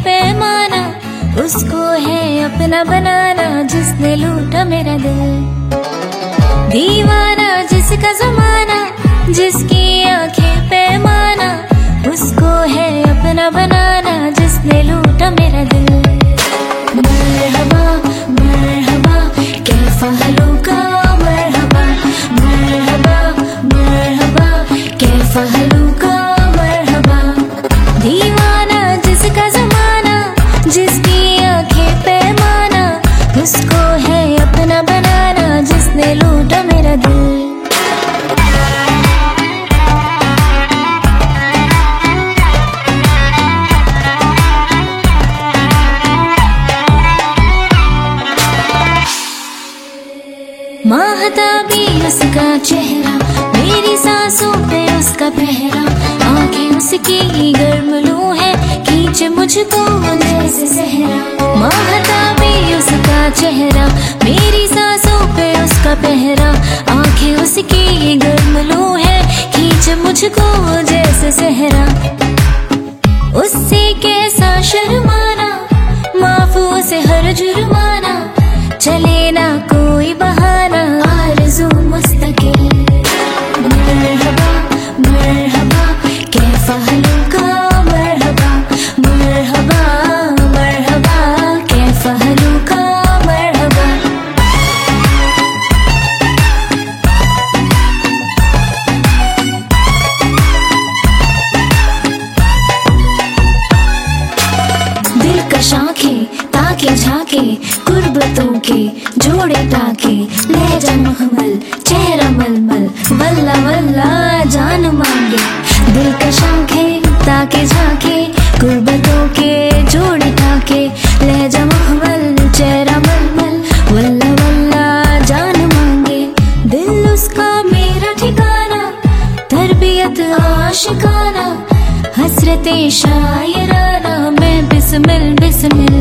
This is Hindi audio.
पैमाना, उसको है अपना बनाना जिसने लूटा मेरा दिल। दीवाना जिसका जमाना, जिसकी आंखें पैमाना, उसको है अपना बनाना जिसने लूटा मेरा दिल। मरहबा मरहबा कैफा हलूका, मरहबा मरहबा मरहबा कैफा हलूका, मरहबा। दीवाना जिसका जमाना, जिसकी आंखें पैमाना, उसको है अपना बनाना जिसने लूटा मेरा दिल। महताबी उसका चेहरा, मेरी सांसों पे उसका पहरा, आंखें उसकी गर्म लू है, खींचे मुझको जैसे सहरा। महताबी उसका चेहरा, मेरी सांसों पे उसका पहरा, आंखें उसकी गर्म लू है, खींचे मुझको जैसे सहरा। उससे कैसा शर्माना, माफू से हर जुर्माना, चले ना कोई बहाना, आरज़ू मुस्तकिल। मरहबा मरहबा कैफा हलूका, मरहबा मरहबा मरहबा कैफा हलूका, मरहबा। दिलकश आंखें ताके झाके, गुर्बतों के जोड़े टाके, लहजा महमल चेहरा मलमल, वल्ला वल्ला जान मांगे। दिलकश आंखें ताके झाके, गुर्बतों के जोड़े टाके, लहजा महमल चेहरा मलमल, वल्ला वल्ला जान मांगे। दिल उसका मेरा ठिकाना, तरबियत आशिकाना, हसरते शायराना, मैं बिस्मिल बिस्मिल